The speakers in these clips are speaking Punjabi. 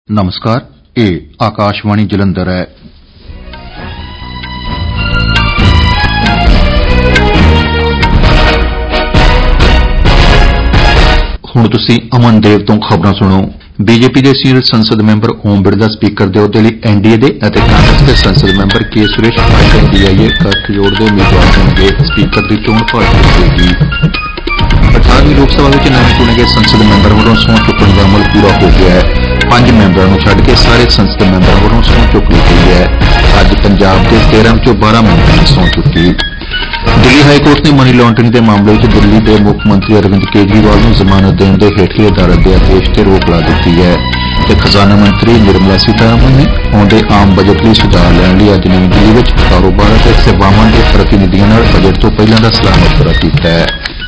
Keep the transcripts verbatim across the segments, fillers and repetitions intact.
नमस्कार, ਇਹ ਆਕਾਸ਼ਵਾਣੀ ਜਲੰਧਰ ਹੈ। ਹੁਣ ਤੁਸੀਂ ਅਮਨ ਦੇਵ ਤੋਂ ਖਬਰਾਂ ਸੁਣੋ। ਬੀਜੇਪੀ ਦੇ ਸੀਨੀਅਰ ਸੰਸਦ ਮੈਂਬਰ ਓਮ ਬਿਰਲਾ ਸਪੀਕਰ ਦੇ ਅਹੁਦੇ ਲਈ ਐਨਡੀਏ ਦੇ ਅਤੇ ਕਾਂਗਰਸ ਦੇ ਸੰਸਦ ਮੈਂਬਰ ਕੇ ਸੁਰੇਸ਼ ਆਈਐਨਡੀਆਈਏ ਗੱਠਜੋੜ ਦੇ ਉਮੀਦਵਾਰ ਹੋਣਗੇ। ਸਪੀਕਰ ਦੀ ਚੋਣ ਭਾਰਤ ਹੋਵੇਗੀ। ਅਠਾਰਵੀਂ ਲੋਕ ਸਭਾ ਵਿੱਚ ਨਵੇਂ ਚੁਣੇ ਗਏ ਸੰਸਦ ਮੈਂਬਰ ਵੱਲੋਂ ਸਹੁੰ ਚੁੱਕਣ ਦਾ ਅਮਲ ਪੂਰਾ ਹੋ ਗਿਆ ਹੈ। ਪੰਜ ਮੈਂਬਰਾਂ ਨੂੰ ਛੱਡ ਕੇ ਸਾਰੇ ਸੰਸਦ ਮੈਂਬਰਾਂ ਵੱਲੋਂ ਸਹੁੰ ਚੁੱਕ ਲਈ ਗਈ ਹੈ। ਅੱਜ ਪੰਜਾਬ ਦੇ ਤੇਰਾਂ ਵਿੱਚੋਂ ਬਾਰਾਂ ਮੈਂਬਰਾਂ ਨੇ ਸਹੁੰ ਚੁੱਕੀ। ਦਿੱਲੀ ਹਾਈ ਕੋਰਟ ਨੇ ਮਨੀ ਲਾਂਡਰਿੰਗ ਦੇ ਮਾਮਲੇ ਵਿੱਚ ਦਿੱਲੀ ਦੇ ਮੁੱਖ ਮੰਤਰੀ ਅਰਵਿੰਦ ਕੇਜਰੀਵਾਲ ਨੂੰ ਜ਼ਮਾਨਤ ਦੇਣ ਦੇ ਹੇਠਲੀ ਅਦਾਲਤ ਦੇ ਆਦੇਸ਼ ਤੇ ਰੋਕ ਲਾ ਦਿੱਤੀ ਹੈ ਤੇ ਖਜ਼ਾਨਾ ਮੰਤਰੀ ਨਿਰਮਲਾ ਸੀਤਾਰਮਨ ਨੇ ਆਉਂਦੇ ਆਮ ਬਜਟ ਲਈ ਸੁਝਾਅ ਲੈਣ ਲਈ ਅੱਜ ਨਵੀਂ ਦਿੱਲੀ ਵਿੱਚ ਕਾਰੋਬਾਰ ਅਤੇ ਸੇਵਾਵਾਂ ਦੇ ਪ੍ਰਤੀਨਿਧੀਆਂ ਨਾਲ ਬਜਟ ਤੋਂ ਪਹਿਲਾਂ ਦਾ ਸਲਾਹ ਮਸ਼ਵਰਾ ਕੀਤਾ ਹੈ।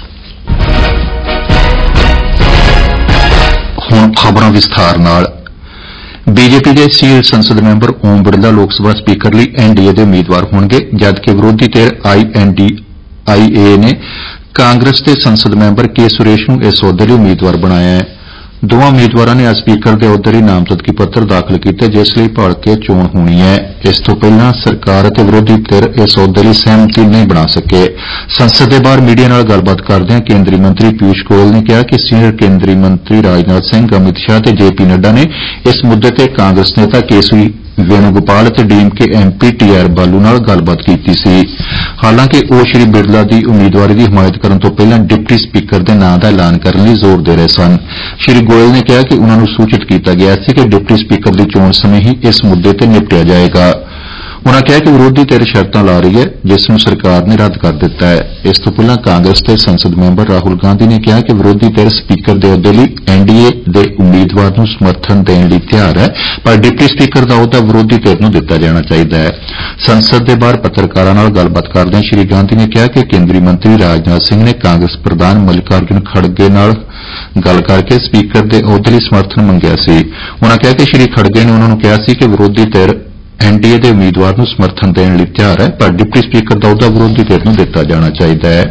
ਹੁਣ ਖਬਰਾਂ ਵਿਸਥਾਰ ਨਾਲ। ਬੀਜੇਪੀ ਦੇ ਸੀਨੀਅਰ ਸੰਸਦ ਮੈਂਬਰ ਓਮ ਬਿਰਲਾ ਲੋਕ ਸਭਾ ਸਪੀਕਰ ਲਈ ਐਨਡੀਏ ਦੇ ਉਮੀਦਵਾਰ ਹੋਣਗੇ, ਜਦਕਿ ਵਿਰੋਧੀ ਧਿਰ ਆਈਐਨਡੀਆਈਏ ਨੇ ਕਾਂਗਰਸ ਦੇ ਸੰਸਦ ਮੈਂਬਰ ਕੇ ਸੁਰੇਸ਼ ਨੂੰ ਇਸ ਅਹੁਦੇ ਲਈ ਉਮੀਦਵਾਰ ਬਣਾਇਆ ਹੈ। ਦੋਵਾਂ ਉਮੀਦਵਾਰਾਂ ਨੇ ਅੱਜ ਸਪੀਕਰ ਦੇ ਅਹੁਦੇ ਲਈ ਨਾਮਜ਼ਦਗੀ ਪੱਤਰ ਦਾਖਲ ਕੀਤੇ, ਜਿਸ ਲਈ ਭਲਕੇ ਚੋਣ ਹੋਣੀ ਹੈ। ਇਸ ਤੋਂ ਪਹਿਲਾਂ ਸਰਕਾਰ ਅਤੇ ਵਿਰੋਧੀ ਧਿਰ ਇਸ ਅਹੁਦੇ ਲਈ ਸਹਿਮਤੀ ਨਹੀਂ ਬਣਾ ਸਕੇ। ਸੰਸਦ ਦੇ ਬਾਹਰ ਮੀਡੀਆ ਨਾਲ ਗੱਲਬਾਤ ਕਰਦਿਆਂ ਕੇਂਦਰੀ ਮੰਤਰੀ ਪਿਊਸ਼ ਗੋਇਲ ਨੇ ਕਿਹਾ ਕਿ ਸੀਨੀਅਰ ਕੇਂਦਰੀ ਮੰਤਰੀ ਰਾਜਨਾਥ ਸਿੰਘ, ਅਮਿਤ ਸ਼ਾਹ ਤੇ ਜੇਪੀ ਨੱਡਾ ਨੇ ਇਸ ਮੁੱਦੇ ਤੇ ਕਾਂਗਰਸ ਨੇਤਾ ਕੇਸੀ ਵੇਣੂਗੋਪਾਲ ਅਤੇ ਡੀਐਮਕੇ ਐਮਪੀ ਟੀਆਰ ਬਾਲੂ ਨਾਲ ਗੱਲਬਾਤ ਕੀਤੀ ਸੀ। ਹਾਲਾਂਕਿ ਉਹ ਸ੍ਰੀ ਬਿਰਲਾ ਦੀ ਉਮੀਦਵਾਰੀ ਦੀ ਹਮਾਇਤ ਕਰਨ ਤੋਂ ਪਹਿਲਾਂ ਡਿਪਟੀ ਸਪੀਕਰ ਦੇ ਨਾਂ ਦਾ ਐਲਾਨ ਕਰਨ ਲਈ ਜ਼ੋਰ ਦੇ ਰਹੇ ਸਨ। ਸ੍ਰੀ ਗੋਇਲ ਨੇ ਕਿਹਾ ਕਿ ਉਨ੍ਹਾਂ ਨੂੰ ਸੂਚਿਤ ਕੀਤਾ ਗਿਆ ਸੀ ਕਿ ਡਿਪਟੀ ਸਪੀਕਰ ਦੀ ਚੋਣ ਸਮੇਂ ਹੀ ਇਸ ਮੁੱਦੇ ਤੇ ਨਿਪਟਿਆ ਜਾਏਗਾ। ਉਨ੍ਹਾਂ ਕਿਹਾ ਕਿ ਵਿਰੋਧੀ ਧਿਰ ਸ਼ਰਤਾਂ ਲਾ ਰਹੀ ਹੈ, ਜਿਸ ਨੂੰ ਸਰਕਾਰ ਨੇ ਰੱਦ ਕਰ ਦਿੱਤਾ ਹੈ। ਇਸ ਤੋਂ ਪਹਿਲਾਂ ਕਾਂਗਰਸ ਦੇ ਸੰਸਦ ਮੈਂਬਰ ਰਾਹੁਲ ਗਾਂਧੀ ਨੇ ਕਿਹਾ ਕਿ ਵਿਰੋਧੀ ਧਿਰ ਸਪੀਕਰ ਦੇ ਅਹੁਦੇ ਲਈ ਐਨਡੀਏ ਦੇ ਉਮੀਦਵਾਰ ਨੂੰ ਸਮਰਥਨ ਦੇਣ ਲਈ ਤਿਆਰ ਹੈ, ਪਰ ਡਿਪਟੀ ਸਪੀਕਰ ਦਾ ਅਹੁਦਾ ਵਿਰੋਧੀ ਧਿਰ ਨੂੰ ਦਿੱਤਾ ਜਾਣਾ ਚਾਹੀਦਾ ਹੈ। ਸੰਸਦ ਦੇ ਬਾਹਰ ਪੱਤਰਕਾਰਾਂ ਨਾਲ ਗੱਲਬਾਤ ਕਰਦਿਆਂ ਸ੍ਰੀ ਗਾਂਧੀ ਨੇ ਕਿਹਾ ਕਿ ਕੇਂਦਰੀ ਮੰਤਰੀ ਰਾਜਨਾਥ ਸਿੰਘ ਨੇ ਕਾਂਗਰਸ ਪ੍ਰਧਾਨ ਮੱਲਿਕਾਰਜੁਨ ਖੜਗੇ ਨਾਲ ਗੱਲ ਕਰਕੇ ਸਪੀਕਰ ਦੇ ਅਹੁਦੇ ਲਈ ਸਮਰਥਨ ਮੰਗਿਆ ਸੀ। ਉਨ੍ਹਾਂ ਕਿਹਾ ਕਿ ਸ੍ਰੀ ਖੜਗੇ ਨੇ ਉਨ੍ਹਾਂ ਨੂੰ ਕਿਹਾ ਸੀ ਕਿ ਵਿਰੋਧੀ ਧਿਰ ਐਨਡੀਏ ਦੇ ਉਮੀਦਵਾਰ ਨੂੰ ਸਮਰਥਨ ਦੇਣ ਲਈ ਤਿਆਰ ਹੈ, ਪਰ ਡਿਪਟੀ ਸਪੀਕਰ ਦਾ ਅਹੁਦਾ ਵਿਰੋਧੀ ਧਿਰ ਨੂੰ ਦਿੱਤਾ ਜਾਣਾ ਚਾਹੀਦਾ ਹੈ।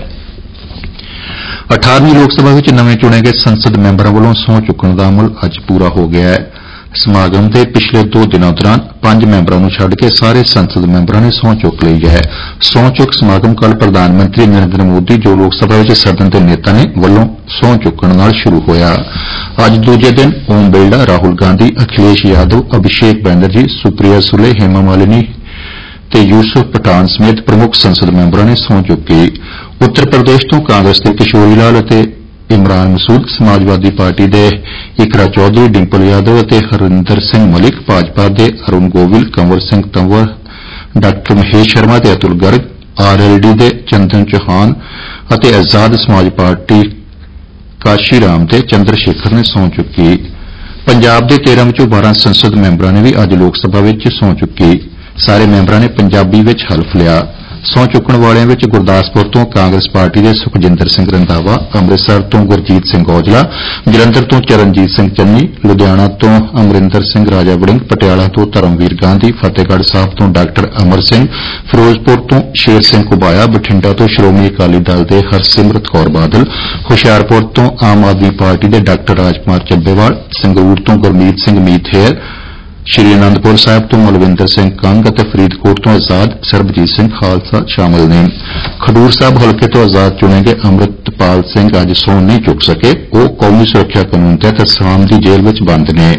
ਅਠਾਰਵੀਂ ਲੋਕ ਸਭਾ ਵਿੱਚ ਨਵੇਂ ਚੁਣੇ ਗਏ ਸੰਸਦ ਮੈਂਬਰਾਂ ਵੱਲੋਂ ਸਹੁੰ ਚੁੱਕਣ ਦਾ ਅਮਲ ਅੱਜ ਪੂਰਾ ਹੋ ਗਿਆ ਹੈ। ਸਮਾਗਮ ਦੇ ਪਿਛਲੇ ਦੋ ਦਿਨਾਂ ਦੌਰਾਨ ਪੰਜ ਮੈਂਬਰਾਂ ਨੂੰ ਛੱਡ ਕੇ ਸਾਰੇ ਸੰਸਦ ਮੈਂਬਰਾਂ ਨੇ ਸਹੁੰ ਚੁੱਕ ਲਈ ਹੈ। ਸਹੁੰ ਚੁੱਕ ਸਮਾਗਮ ਕੱਲ੍ਹ ਪ੍ਰਧਾਨ ਮੰਤਰੀ ਨਰਿੰਦਰ ਮੋਦੀ, ਜੋ ਲੋਕ ਸਭਾ ਵਿੱਚ ਸਦਨ ਦੇ ਨੇਤਾ ਨੇ, ਵੱਲੋਂ ਸਹੁੰ ਚੁੱਕਣ ਨਾਲ ਸ਼ੁਰੂ ਹੋਇਆ। ਅੱਜ ਦੂਜੇ ਦਿਨ ਓਮ ਬਿਰਲਾ, ਰਾਹੁਲ ਗਾਂਧੀ, ਅਖਿਲੇਸ਼ ਯਾਦਵ, ਅਭਿਸ਼ੇਕ ਬੈਨਰਜੀ, ਸੁਪ੍ਰਿਆ ਸੁਲੇ, ਹੇਮਾ ਮਾਲਿਨੀ ਤੇ ਯੂਸੁਫ ਪਠਾਨ ਸਮੇਤ ਪ੍ਰਮੁੱਖ ਸੰਸਦ ਮੈਂਬਰਾਂ ਨੇ ਸਹੁੰ ਚੁੱਕੀ। ਉੱਤਰ ਪ੍ਰਦੇਸ਼ ਤੋਂ ਕਾਂਗਰਸ ਦੇ ਕਿਸ਼ੋਰੀ ਲਾਲ ਅਤੇ ਇਮਰਾਨ ਮਸੂਦ, ਸਮਾਜਵਾਦੀ ਪਾਰਟੀ ਦੇ ਇਕਰਾ ਚੌਧਰੀ, ਡਿੰਪਲ ਯਾਦਵ ਅਤੇ ਹਰਿੰਦਰ ਸਿੰਘ ਮਲਿਕ, ਭਾਜਪਾ ਦੇ ਅਰੁਣ ਗੋਵਿਲ, ਕੰਵਰ ਸਿੰਘ ਤੰਵਰ, ਡਾ ਮਹੇਸ਼ ਸ਼ਰਮਾ ਤੇ ਅਤੁਲ ਗਰਗ, ਆਰਐਲਡੀ ਦੇ ਚੰਦਨ ਚੌਹਾਨ ਅਤੇ ਆਜ਼ਾਦ ਸਮਾਜ ਪਾਰਟੀ ਕਾਸ਼ੀ ਰਾਮ ਤੇ ਚੰਦਰ ਸ਼ੇਖਰ ਨੇ ਸਹੁੰ ਚੁੱਕੀ। ਪੰਜਾਬ ਦੇ ਤੇਰਾਂ ਵਿੱਚੋਂ ਬਾਰਾਂ ਸੰਸਦ ਮੈਂਬਰਾਂ ਨੇ ਵੀ ਅੱਜ ਲੋਕ ਸਭਾ ਵਿੱਚ ਸਹੁੰ ਚੁੱਕੀ। ਸਾਰੇ ਮੈਂਬਰਾਂ ਨੇ ਪੰਜਾਬੀ ਵਿੱਚ ਹਲਫ ਲਿਆ। ਸਹੁੰ ਚੁੱਕਣ ਵਾਲਿਆਂ ਵਿੱਚ ਗੁਰਦਾਸਪੁਰ ਤੋਂ ਕਾਂਗਰਸ ਪਾਰਟੀ ਦੇ ਸੁਖਜਿੰਦਰ ਸਿੰਘ ਰੰਧਾਵਾ, ਅੰਮ੍ਰਿਤਸਰ ਤੋਂ ਗੁਰਜੀਤ ਸਿੰਘ ਔਜਲਾ, ਜਲੰਧਰ ਤੋਂ ਚਰਨਜੀਤ ਸਿੰਘ ਚੰਨੀ, ਲੁਧਿਆਣਾ ਤੋਂ ਅਮਰਿੰਦਰ ਸਿੰਘ ਰਾਜਾ ਵੜਿੰਗ, ਪਟਿਆਲਾ ਤੋਂ ਧਰਮਵੀਰ ਗਾਂਧੀ, ਫਤਿਹਗੜ੍ਹ ਸਾਹਿਬ ਤੋਂ ਡਾ ਅਮਰ ਸਿੰਘ, ਫਿਰੋਜ਼ਪੁਰ ਤੋਂ ਸ਼ੇਰ ਸਿੰਘ ਘੁਬਾਇਆ, ਬਠਿੰਡਾ ਤੋਂ ਸ਼੍ਰੋਮਣੀ ਅਕਾਲੀ ਦਲ ਦੇ ਹਰਸਿਮਰਤ ਕੌਰ ਬਾਦਲ, ਹੁਸ਼ਿਆਰਪੁਰ ਤੋਂ ਆਮ ਆਦਮੀ ਪਾਰਟੀ ਦੇ ਡਾ ਰਾਜਕੁਮਾਰ ਚੱਬੇਵਾਲ, ਸੰਗਰੂਰ ਤੋਂ ਗੁਰਮੀਤ ਸਿੰਘ ਮੀਤਹੇਰ, ਸ੍ਰੀ ਅਨੰਦਪੁਰ ਸਾਹਿਬ ਤੋਂ ਮਲਵਿੰਦਰ ਸਿੰਘ ਕੰਗ ਅਤੇ ਫਰੀਦਕੋਟ ਤੋਂ ਆਜ਼ਾਦ ਸਰਬਜੀਤ ਸਿੰਘ ਖਾਲਸਾ ਸ਼ਾਮਲ ਨੇ। ਖਡੂਰ ਸਾਹਿਬ ਹਲਕੇ ਤੋਂ ਆਜ਼ਾਦ ਚੁਣੇ ਗਏ ਅੰਮ੍ਰਿਤਪਾਲ ਸਿੰਘ ਅੱਜ ਸਹੁੰ ਨਹੀਂ ਚੁੱਕ ਸਕੇ। ਉਹ ਕੌਮੀ ਸੁਰੱਖਿਆ ਕਾਨੂੰਨ ਤਹਿਤ ਅਸਾਮ ਦੀ ਜੇਲ੍ਹ ਵਿੱਚ ਬੰਦ ਨੇ।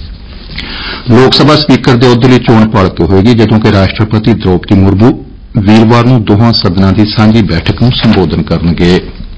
ਲੋਕ ਸਭਾ ਸਪੀਕਰ ਦੇ ਅਹੁਦੇ ਲਈ ਚੋਣ ਭਲਕੇ ਹੋਵੇਗੀ, ਜਦੋਂ ਕਿ ਰਾਸ਼ਟਰਪਤੀ ਦ੍ਰੌਪਦੀ ਮੁਰਮੂ ਵੀਰਵਾਰ ਨੂੰ ਦੋਹਾਂ ਸਦਨਾਂ ਦੀ ਸਾਂਝੀ ਬੈਠਕ ਨੂੰ ਸੰਬੋਧਨ ਕਰਨਗੇ।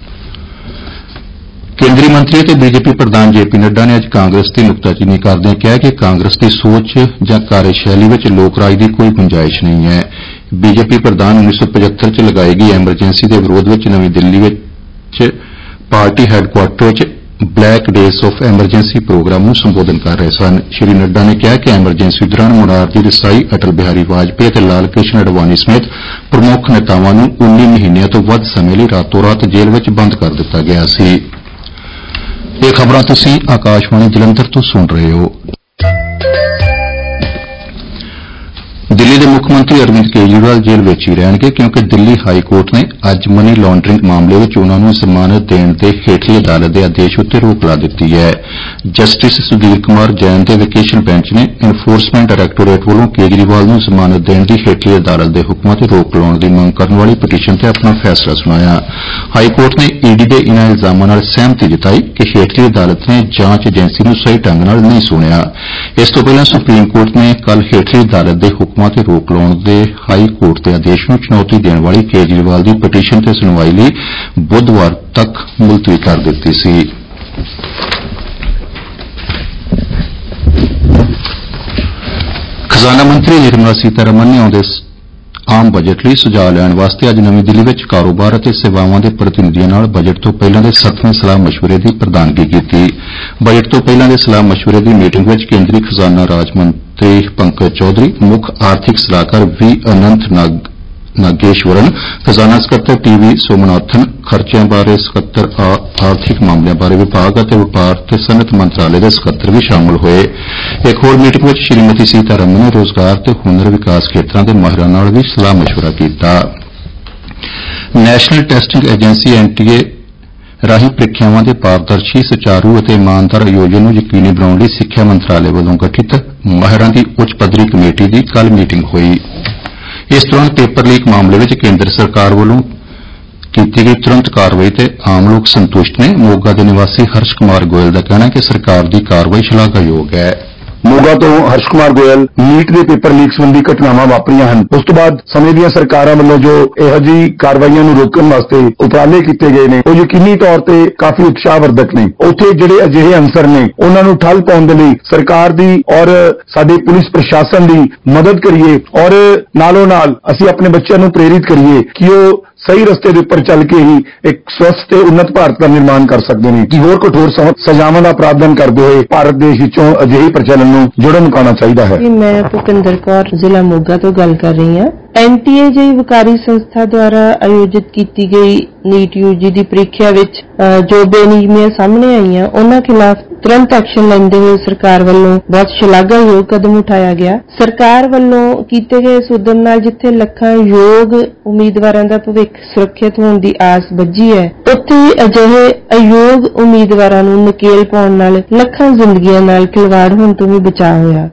ਕੇਂਦਰੀ ਮੰਤਰੀ ਅਤੇ ਬੀਜੇਪੀ ਪ੍ਰਧਾਨ ਜੇਪੀ ਨੱਡਾ ਨੇ ਅੱਜ ਕਾਂਗਰਸ ਦੀ ਨੁਕਤਾਚੀਨੀ ਕਰਦਿਆਂ ਕਿਹਾ ਕਿ ਕਾਂਗਰਸ ਦੀ ਸੋਚ ਜਾਂ ਕਾਰਜਸ਼ੈਲੀ ਵਿੱਚ ਲੋਕ ਰਾਜ ਦੀ ਕੋਈ ਗੁੰਜਾਇਸ਼ ਨਹੀਂ ਹੈ। ਬੀਜੇਪੀ ਪ੍ਰਧਾਨ ਉੱਨੀ ਸੌ ਪਝੱਤਰ ਚ ਲਗਾਈ ਗਈ ਐਮਰਜੈਂਸੀ ਦੇ ਵਿਰੋਧ ਵਿੱਚ ਨਵੀਂ ਦਿੱਲੀ ਵਿੱਚ ਪਾਰਟੀ ਹੈਡਕੁਆਰਟਰ ਵਿੱਚ black days of emergency programme ਨੂੰ ਸੰਬੋਧਨ ਕਰ ਰਹੇ ਸਨ। ਸ੍ਰੀ ਨੱਡਾ ਨੇ ਕਿਹਾ ਕਿ ਐਮਰਜੈਂਸੀ ਦੌਰਾਨ ਮੁਰਾਰਜੀ ਦੇਸਾਈ, ਅਟਲ ਬਿਹਾਰੀ ਵਾਜਪੇਈ ਅਤੇ ਲਾਲ ਕ੍ਰਿਸ਼ਨ ਅਡਵਾਨੀ ਸਮੇਤ ਪ੍ਰਮੁੱਖ ਨੇਤਾਵਾਂ ਨੂੰ ਉੱਨੀ ਮਹੀਨਿਆਂ ਤੋਂ ਵੱਧ ਸਮੇਂ ਲਈ ਰਾਤੋਂ ਰਾਤ ਜੇਲ੍ਹ ਵਿੱਚ ਬੰਦ ਕਰ ਦਿੱਤਾ ਗਿਆ ਸੀ। ਇਹ ਖਬਰਾਂ ਤੁਸੀਂ ਆਕਾਸ਼ਵਾਣੀ ਜਲੰਧਰ ਤੋਂ ਸੁਣ ਰਹੇ ਹੋ। ਦਿੱਲੀ ਦੇ ਮੁੱਖ ਮੰਤਰੀ ਅਰਵਿੰਦ ਕੇਜਰੀਵਾਲ ਜੇਲ੍ਹ ਵਿੱਚ ਹੀ ਰਹਿਣਗੇ, ਕਿਉਂਕਿ ਦਿੱਲੀ ਹਾਈ ਕੋਰਟ ਨੇ ਅੱਜ ਮਨੀ ਲਾਂਡਰਿੰਗ ਮਾਮਲੇ ਵਿੱਚ ਉਨ੍ਹਾਂ ਨੂੰ ਜ਼ਮਾਨਤ ਦੇਣ ਦੇ ਹੇਠਲੀ ਅਦਾਲਤ ਦੇ ਆਦੇਸ਼ ਉੱਤੇ ਰੋਕ ਲਾ ਦਿੱਤੀ ਹੈ। ਜਸਟਿਸ ਸੁਧੀਰ ਕੁਮਾਰ ਜੈਨ ਦੇ ਵੈਕੇਸ਼ਨ ਬੈਂਚ ਨੇ ਇਨਫੋਰਸਮੈਂਟ ਡਾਇਰੈਕਟੋਰੇਟ ਵੱਲੋਂ ਕੇਜਰੀਵਾਲ ਨੂੰ ਜ਼ਮਾਨਤ ਦੇਣ ਦੀ ਹੇਠਲੀ ਅਦਾਲਤ ਦੇ ਹੁਕਮਾਂ ਤੇ ਰੋਕ ਲਾਉਣ ਦੀ ਮੰਗ ਕਰਨ ਵਾਲੀ ਪਟੀਸ਼ਨ ਤੇ ਆਪਣਾ ਫੈਸਲਾ ਸੁਣਾਇਆ। ਹਾਈ ਕੋਰਟ ਨੇ ਈਡੀ ਦੇ ਇਨ੍ਹਾਂ ਇਲਜ਼ਾਮਾਂ ਨਾਲ ਸਹਿਮਤੀ ਜਤਾਈ ਕਿ ਹੇਠਲੀ ਅਦਾਲਤ ਨੇ ਜਾਂਚ ਏਜੰਸੀ ਨੂੰ ਸਹੀ ਢੰਗ ਨਾਲ ਨਹੀਂ ਸੁਣਿਆ। ਇਸ ਤੋਂ ਪਹਿਲਾਂ ਸੁਪਰੀਮ ਕੋਰਟ ਨੇ ਕੱਲ੍ਹ ਹੇਠਲੀ ਅਦਾਲਤ ਦੇ ਹੁਕਮਾਂ ਤੇ ਰੋਕ ਲਾਉਣ ਦੇ ਹਾਈ ਕੋਰਟ ਦੇ ਆਦੇਸ਼ ਨੂੰ ਚੁਣੌਤੀ ਦੇਣ ਵਾਲੀ ਕੇਜਰੀਵਾਲ ਦੀ ਪਟੀਸ਼ਨ ਤੇ ਸੁਣਵਾਈ ਲਈ ਬੁੱਧਵਾਰ ਤੱਕ ਮੁਲਤਵੀ ਕਰ ਦਿੱਤੀ ਸੀ। ਖਜ਼ਾਨਾ ਮੰਤਰੀ ਨਿਰਮਲਾ ਸੀਤਾਰਮਨ ਨੇ ਆਉਂਦੇ ਆਮ ਬਜਟ ਲਈ ਸੁਝਾਅ ਲੈਣ ਵਾਸਤੇ ਅੱਜ ਨਵੀਂ ਦਿੱਲੀ ਵਿੱਚ ਕਾਰੋਬਾਰ ਅਤੇ ਸੇਵਾਵਾਂ ਦੇ ਪ੍ਰਤੀਨਿਧੀਆਂ ਨਾਲ ਬਜਟ ਤੋਂ ਪਹਿਲਾਂ ਦੇ ਸੱਤਵੇਂ ਸਲਾਹ ਮਸ਼ਵਰੇ ਦੀ ਪ੍ਰਧਾਨਗੀ ਕੀਤੀ। ਬਜਟ ਤੋਂ ਪਹਿਲਾਂ ਦੇ ਸਲਾਹ ਮਸ਼ਵਰੇ ਦੀ ਮੀਟਿੰਗ ਵਿੱਚ ਕੇਂਦਰੀ ਖਜ਼ਾਨਾ ਰਾਜ ਮੰਤਰੀ ਪੰਕਜ ਚੌਧਰੀ, ਮੁੱਖ ਆਰਥਿਕ ਸਲਾਹਕਾਰ ਵੀ ਅਨੰਤ ਨਾਗੇਸ਼ਵਰਨ, ਖਜ਼ਾਨਾ ਸਕੱਤਰ ਟੀ ਵੀ ਸੋਮਨਾਥਨ, ਖਰਚਿਆਂ ਬਾਰੇ ਸਕੱਤਰ, ਆਰਥਿਕ ਮਾਮਲਿਆਂ ਬਾਰੇ ਵਿਭਾਗ ਅਤੇ ਵਪਾਰ ਤੇ ਸਨਅਤ ਮੰਤਰਾਲੇ ਦੇ ਸਕੱਤਰ ਵੀ ਸ਼ਾਮਲ ਹੋਏ। ਇੱਕ ਹੋਰ ਮੀਟਿੰਗ ਵਿੱਚ ਸ਼੍ਰੀਮਤੀ ਸੀਤਾਰਮਨ ਨੇ ਰੋਜ਼ਗਾਰ ਤੇ ਹੁਨਰ ਵਿਕਾਸ ਖੇਤਰਾਂ ਦੇ ਮਾਹਿਰਾਂ ਨਾਲ ਵੀ ਸਲਾਹ ਮਸ਼ਵਰਾ ਕੀਤਾ। National testing agency N T A ਰਾਹੀਂ ਪ੍ਰੀਖਿਆਵਾਂ ਦੇ ਪਾਰਦਰਸ਼ੀ, ਸੁਚਾਰੂ ਅਤੇ ਇਮਾਨਦਾਰ ਆਯੋਜਨ ਨੂੰ ਯਕੀਨੀ ਬਣਾਉਣ ਲਈ ਸਿੱਖਿਆ ਮੰਤਰਾਲੇ ਵੱਲੋਂ ਗਠਿਤ ਮਾਹਿਰਾਂ ਦੀ ਉੱਚ ਪੱਧਰੀ ਕਮੇਟੀ ਦੀ ਕੱਲ੍ਹ ਮੀਟਿੰਗ ਹੋਈ। ਇਸ ਦੌਰਾਨ ਪੇਪਰ ਲੀਕ ਮਾਮਲੇ ਵਿੱਚ ਕੇਂਦਰ ਸਰਕਾਰ ਵੱਲੋਂ ਕੀਤੀ ਗਈ ਤੁਰੰਤ ਕਾਰਵਾਈ ਤੇ ਆਮ ਲੋਕ ਸੰਤੁਸ਼ਟ ਨੇ। ਮੋਗਾ ਦੇ ਨਿਵਾਸੀ ਹਰਸ਼ ਕੁਮਾਰ ਗੋਇਲ ਦਾ ਕਹਿਣਾ ਹੈ ਕਿ ਸਰਕਾਰ ਦੀ ਕਾਰਵਾਈ ਸ਼ਲਾਘਾਯੋਗ ਹੈ। ਮੋਗਾ ਤੋਂ ਹਰਸ਼ ਕੁਮਾਰ ਗੋਇਲ। ਨੀਟ ਦੇ ਪੇਪਰ ਲੀਕ ਸੰਬੰਧੀ ਘਟਨਾਵਾਂ ਵਾਪਰੀਆਂ ਹਨ, ਉਸ ਤੋਂ ਬਾਅਦ ਸਮੇਂ ਦੀਆਂ ਸਰਕਾਰਾਂ ਵੱਲੋਂ ਜੋ ਇਹੋ ਜਿਹੀ ਕਾਰਵਾਈਆਂ ਨੂੰ ਰੋਕਣ ਵਾਸਤੇ ਉਪਰਾਲੇ ਕੀਤੇ ਗਏ ਨੇ, ਉਹ ਯਕੀਨੀ ਤੌਰ ਤੇ ਕਾਫੀ ਉਤਸ਼ਾਹਵਰਧਕ ਨੇ। ਉੱਥੇ ਜਿਹੜੇ ਅਜਿਹੇ ਅੰਸਰ ਨੇ, ਉਹਨਾਂ ਨੂੰ ਠੱਲ ਪਾਉਣ ਦੇ ਲਈ ਸਰਕਾਰ ਦੀ ਔਰ ਸਾਡੇ ਪੁਲਿਸ ਪ੍ਰਸ਼ਾਸਨ ਦੀ ਮਦਦ ਕਰੀਏ ਔਰ ਨਾਲੋਂ ਨਾਲ ਅਸੀਂ ਆਪਣੇ ਬੱਚਿਆਂ ਨੂੰ ਪ੍ਰੇਰਿਤ ਕਰੀਏ ਕਿ ਉਹ ਸਹੀ ਰਸਤੇ ਦੇ ਉੱਪਰ ਚੱਲ ਕੇ ਹੀ ਇੱਕ ਸਵਸਥ ਤੇ ਉੱਨਤ ਭਾਰਤ ਦਾ ਨਿਰਮਾਣ ਕਰ ਸਕਦੇ ਨੇ। ਕਿ ਹੋਰ ਕਠੋਰ ਸਜ਼ਾਵਾਂ ਦਾ ਪ੍ਰਾਵਧਾਨ ਕਰਦੇ ਹੋਏ ਭਾਰਤ ਦੇਸ਼ ਵਿੱਚੋਂ ਅਜਿਹੀ ਪ੍ਰਚਲਨ ਨੂੰ ਜੁੜਨ ਪਾਉਣਾ ਚਾਹੀਦਾ ਹੈ। ਮੈਂ ਭੁਪਿੰਦਰ ਕੌਰ ਜ਼ਿਲ੍ਹਾ ਮੋਗਾ ਤੋਂ ਗੱਲ ਕਰ ਰਹੀ ਹਾਂ। ਐਨ ਟੀ ਏ ਜਿਹੀ ਵਿਕਾਰੀ ਸੰਸਥਾ ਦੁਆਰਾ ਆਯੋਜਿਤ ਕੀਤੀ ਗਈ ਨੀਟ ਯੂ ਜੀ ਦੀ ਪ੍ਰੀਖਿਆ ਵਿੱਚ ਜੋ ਬੇਨਿਯਮੀਆਂ ਸਾਹਮਣੇ ਆਈਆਂ, ਉਹਨਾਂ ਖਿਲਾਫ ਤੁਰੰਤ ਐਕਸ਼ਨ ਲੈਂਦੇ ਹੋਏ ਸਰਕਾਰ ਵੱਲੋਂ ਬਹੁਤ ਸ਼ਲਾਘਾਯੋਗ ਕਦਮ ਉਠਾਇਆ ਗਿਆ। ਸਰਕਾਰ ਵੱਲੋਂ ਕੀਤੇ ਗਏ ਇਸ ਉਦਮ ਨਾਲ ਜਿੱਥੇ ਲੱਖਾਂ ਯੋਗ ਉਮੀਦਵਾਰਾਂ ਦਾ ਭਵਿੱਖ ਸੁਰੱਖਿਅਤ ਹੋਣ ਦੀ ਆਸ ਬੱਝੀ ਹੈ, ਉੱਥੇ ਅਜਿਹੇ ਅਯੋਗ ਉਮੀਦਵਾਰਾਂ ਨੂੰ ਨਕੇਲ ਪਾਉਣ ਨਾਲ ਲੱਖਾਂ ਜ਼ਿੰਦਗੀਆਂ ਨਾਲ ਖਿਲਵਾੜ ਹੋਣ ਤੋਂ ਵੀ ਬਚਾਅ ਹੋਇਆ।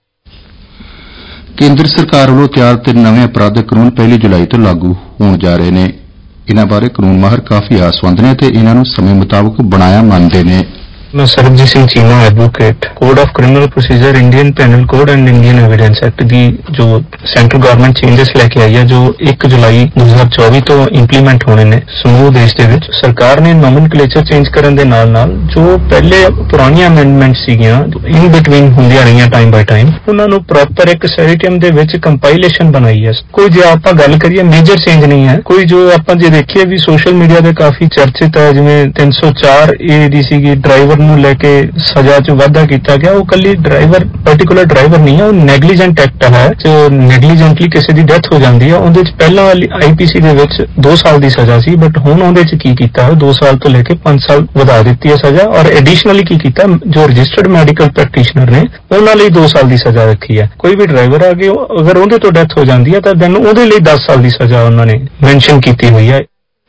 ਕੇਂਦਰ ਸਰਕਾਰ ਵੱਲੋਂ ਤਿਆਰ ਤਿੰਨ ਨਵੇਂ ਅਪਰਾਧਿਕ ਕਾਨੂੰਨ ਪਹਿਲੀ ਜੁਲਾਈ ਤੋਂ ਲਾਗੂ ਹੋਣ ਜਾ ਰਹੇ ਨੇ। ਇਨ੍ਹਾਂ ਬਾਰੇ ਕਾਨੂੰਨ ਮਾਹਰ ਕਾਫੀ ਆਸਵੰਦ ਨੇ ਤੇ ਇਨ੍ਹਾਂ ਨੂੰ ਸਮੇਂ ਮੁਤਾਬਕ ਬਣਾਇਆ ਮੰਨਦੇ ਨੇ। मैं Sarabjit Singh Cheema advocate. Code of criminal procedure, Indian penal code and Indian evidence act ਦੀ ਜੋ ਸੈਂਟਰਲ ਗਵਰਨਮੈਂਟ ਚੇਂਜਸ ਲੈ ਕੇ ਆਈ ਹੈ, ਜੋ ਇੱਕ ਜੁਲਾਈ ਦੋ ਹਜ਼ਾਰ ਚੌਵੀ ਤੋਂ ਇੰਪਲੀਮੈਂਟ ਹੋਣੇ ਨੇ ਸਮੂਹ ਦੇਸ਼ ਦੇ ਵਿੱਚ। ਸਰਕਾਰ ਨੇ ਨੋਮਨਕਲੇਚਰ ਚੇਂਜ ਕਰਨ ਦੇ ਨਾਲ ਨਾਲ ਜੋ ਪਹਿਲੇ ਪੁਰਾਣੀਆਂ ਅਮੈਂਡਮੈਂਟ ਸੀਗੀਆਂ ਇਨ ਬਿਟਵੀਨ ਹੁੰਦੀਆਂ ਰਹੀਆਂ ਟਾਈਮ ਬਾਈ ਟਾਈਮ, ਉਹਨਾਂ ਨੂੰ ਪ੍ਰੋਪਰ ਇੱਕ ਸੈਰੀਟੀਅਮ ਦੇ ਵਿੱਚ ਕੰਪਾਈਲੇਸ਼ਨ ਬਣਾਈ ਹੈ। ਕੋਈ ਜੇ ਆਪਾਂ ਗੱਲ ਕਰੀਏ ਮੇਜਰ ਚੇਂਜ ਨਹੀਂ ਹੈ ਕੋਈ। ਜੋ ਆਪਾਂ ਜੇ ਦੇਖੀਏ ਵੀ ਸੋਸ਼ਲ ਮੀਡੀਆ ਤੇ ਕਾਫੀ ਚਰਚਿਤ ਹੈ, ਜਿਵੇਂ ਤਿੰਨ ਸੌ ਚਾਰ ਏ ਦੀ ਸੀਗੀ ਡਰਾਈਵਰ ਨੂੰ ਲੈ ਕੇ ਸਜ਼ਾ ਚ ਵਾਧਾ ਕੀਤਾ ਗਿਆ। ਉਹ ਕੱਲੀ ਡਰਾਈਵਰ ਪਾਰਟਿਕੂਲਰ ਡਰਾਈਵਰ ਨਹੀਂ ਹੈ, ਉਹ ਨੈਗਲੀਜੈਂਟ ਐਕਟ ਹੈ। ਜੋ ਨੈਗਲੀਜੈਂਟਲੀ ਕਿਸੇ ਦੀ ਡੈਥ ਹੋ ਜਾਂਦੀ ਹੈ, ਉਹਦੇ ਚ ਪਹਿਲਾਂ ਵਾਲੀ ਆਈ ਪੀ ਸੀ ਦੇ ਵਿੱਚ ਦੋ ਸਾਲ ਦੀ ਸਜ਼ਾ ਸੀ, ਬਟ ਹੁਣ ਉਹਦੇ ਚ ਕੀ ਕੀਤਾ ਹੈ, ਦੋ ਸਾਲ ਤੋਂ ਲੈ ਕੇ ਪੰਜ ਸਾਲ ਵਧਾ ਦਿੱਤੀ ਹੈ ਸਜ਼ਾ। ਔਰ ਐਡੀਸ਼ਨਲੀ ਕੀ ਕੀਤਾ, ਜੋ ਰਜਿਸਟਰਡ ਮੈਡੀਕਲ ਪ੍ਰੈਕਟੀਸ਼ਨਰ ਨੇ ਉਹਨਾਂ ਲਈ ਦੋ ਸਾਲ ਦੀ ਸਜ਼ਾ ਰੱਖੀ ਹੈ। ਕੋਈ ਵੀ ਡਰਾਈਵਰ ਆ ਕੇ ਅਗਰ ਉਹਦੇ ਤੋਂ ਡੈਥ ਹੋ ਜਾਂਦੀ ਹੈ ਤਾਂ ਦੈਨ ਉਹਦੇ ਲਈ ਦਸ ਸਾਲ ਦੀ ਸਜ਼ਾ ਉਹਨਾਂ ਨੇ ਮੈਂਸ਼ਨ ਕੀਤੀ ਹੋਈ ਹੈ।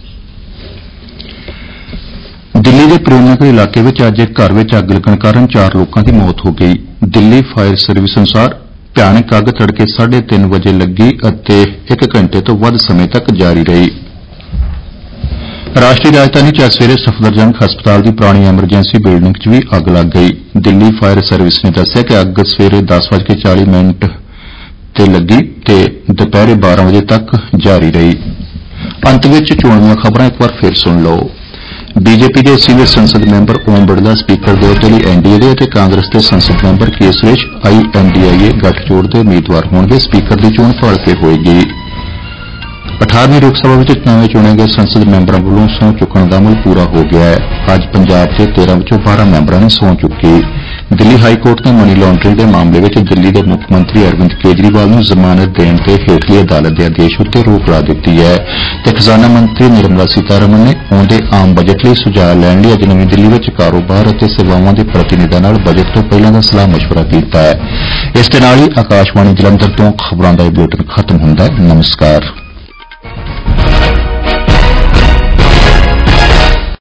ਦਿੱਲੀ ਦੇ ਪ੍ਰੇਮਨਗਰ ਇਲਾਕੇ ਵਿੱਚ ਅੱਜ ਇੱਕ ਘਰ ਵਿੱਚ ਅੱਗ ਲੱਗਣ ਕਾਰਨ ਚਾਰ ਲੋਕਾਂ ਦੀ ਮੌਤ ਹੋ ਗਈ। ਦਿੱਲੀ ਫਾਇਰ ਸਰਵਿਸ ਅਨੁਸਾਰ ਭਿਆਨਕ ਅੱਗ ਤੜਕੇ ਸਾਢੇ ਤਿੰਨ ਵਜੇ ਲੱਗੀ ਅਤੇ ਇੱਕ ਘੰਟੇ ਤੋਂ ਵੱਧ ਸਮੇਂ ਤੱਕ ਜਾਰੀ ਰਹੀ। ਰਾਸ਼ਟਰੀ ਰਾਜਧਾਨੀ ਚ ਅੱਜ ਸਵੇਰੇ ਸਫਦਰਜੰਗ ਹਸਪਤਾਲ ਦੀ ਪੁਰਾਣੀ ਐਮਰਜੈਂਸੀ ਬਿਲਡਿੰਗ ਚ ਵੀ ਅੱਗ ਲੱਗ ਗਈ। ਦਿੱਲੀ ਫਾਇਰ ਸਰਵਿਸ ਨੇ ਦੱਸਿਆ ਕਿ ਅੱਗ ਸਵੇਰੇ ਦਸ ਵੱਜ ਕੇ ਚਾਲੀ ਮਿੰਟ ਤੇ ਲੱਗੀ ਤੇ ਦੁਪਹਿਰੇ ਬਾਰਾਂ ਵਜੇ ਤੱਕ ਜਾਰੀ ਰਹੀ। ਅੰਤ ਵਿੱਚ ਚੋਣਵੀਆਂ ਖਬਰਾਂ ਇੱਕ ਵਾਰ ਫਿਰ ਸੁਣ ਲਓ। ਬੀਜੇਪੀ ਦੇ ਸੀਨੀਅਰ ਸੰਸਦ ਮੈਂਬਰ ਓਮ ਬਿਰਲਾ ਸਪੀਕਰ ਦੇ ਅਹੁਦੇ ਲਈ ਐਨ ਡੀ ਏ ਦੇ ਅਤੇ ਕਾਂਗਰਸ ਦੇ ਸੰਸਦ member K Suresh I N D I A ਗੱਠਜੋੜ ਦੇ ਉਮੀਦਵਾਰ ਹੋਣਗੇ। ਸਪੀਕਰ ਦੀ ਚੋਣ ਭੜ ਕੇ ਹੋਏਗੀ। ਅਠਾਰਵੀਂ ਲੋਕ ਸਭਾ ਵਿੱਚ ਨਵੇਂ ਚੁਣੇ ਗਏ ਸੰਸਦ ਮੈਂਬਰਾਂ ਵੱਲੋਂ ਸਹੁੰ ਚੁੱਕਣ ਦਾ ਅਮਲ ਪੂਰਾ ਹੋ ਗਿਆ ਹੈ। ਅੱਜ ਪੰਜਾਬ ਦੇ ਤੇਰਾਂ ਵਿੱਚੋਂ ਬਾਰਾਂ ਮੈਂਬਰਾਂ ਨੇ ਸਹੁੰ ਚੁੱਕੀ। ਦਿੱਲੀ ਹਾਈ ਕੋਰਟ ਨੇ ਮਨੀ ਲਾਂਡਰਿੰਗ ਦੇ ਮਾਮਲੇ ਵਿੱਚ ਦਿੱਲੀ ਦੇ ਮੁੱਖ ਮੰਤਰੀ ਅਰਵਿੰਦ ਕੇਜਰੀਵਾਲ ਨੂੰ ਜ਼ਮਾਨਤ ਦੇਣ ਤੇ ਹੇਠਲੀ ਅਦਾਲਤ ਦੇ ਆਦੇਸ਼ ਉੱਤੇ ਰੋਕ ਲਾ ਦਿੱਤੀ ਹੈ ਤੇ ਖਜ਼ਾਨਾ ਮੰਤਰੀ ਨਿਰਮਲਾ ਸੀਤਾਰਮਨ ਨੇ ਆਉਂਦੇ ਆਮ ਬਜਟ ਲਈ ਸੁਝਾਅ ਲੈਣ ਲਈ ਅੱਜ ਨਵੀਂ ਦਿੱਲੀ ਵਿੱਚ ਕਾਰੋਬਾਰ ਅਤੇ ਸੇਵਾਵਾਂ ਦੇ ਪ੍ਰਤੀਨਿਧਾਂ ਨਾਲ ਬਜਟ ਤੋਂ ਪਹਿਲਾਂ ਦਾ ਸਲਾਹ ਮਸ਼ਵਰਾ ਕੀਤਾ ਹੈ। ਇਸ ਦੇ ਨਾਲ ਹੀ ਆਕਾਸ਼ਵਾਣੀ ਜਲੰਧਰ ਤੋਂ ਖਬਰਾਂ ਦਾ ਇਹ ਬੁਲੇਟਿਨ ਖਤਮ ਹੁੰਦਾ ਹੈ। ਨਮਸਕਾਰ।